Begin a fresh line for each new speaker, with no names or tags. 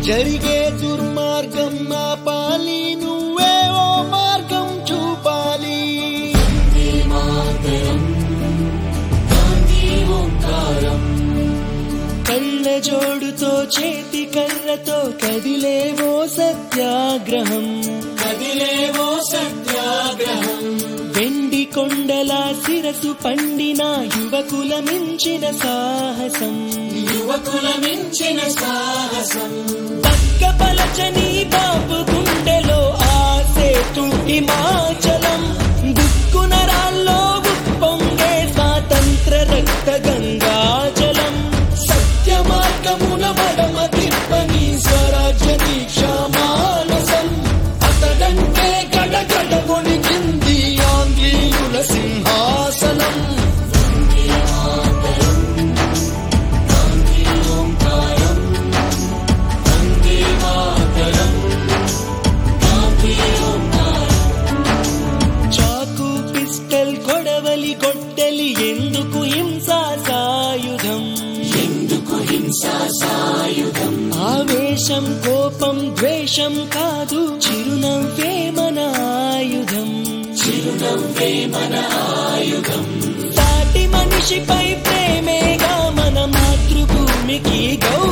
జరిగే దుర్మార్గం ఆపాలి, నువ్వే ఓ మార్గం చూపాలి. కళ్ళ జోడుతో చేతి కర్రతో కదిలేవో సత్యాగ్రహం, కదిలేవో సత్యాగ్రహం. వెండి కొండల శిరసు పండిన యువకుల మించిన సాహసం, యువకుల మించిన సాహసం. పక్కపలచని బాపు గుండెలో ఆసేతు హిమాచలం, దుక్కునరాల్లో ఉప్పొంగే స్వాతంత్ర రక్త గంగాజలం. సత్య మార్గమున మడమ తిప్పని స్వరాజ్య దీక్షా మానసం. అతడంటే గడగడ వణికింది ఆంగ్లేయుల సింహాసనం. చాకు పిస్టల్ కొడవలి గొడ్డలి ఎందుకు హింసా సాయుధం, ఎందుకు హింసా సాయుధం. ఆవేశం కోపం ద్వేషం కాదు, చిరునవ్వే మన ఆయుధం, చిరునవ్వే మన ఆయుధం. సాటి మనిషిపై ప్రేమేగా మన మాతృభూమికి గౌరవం.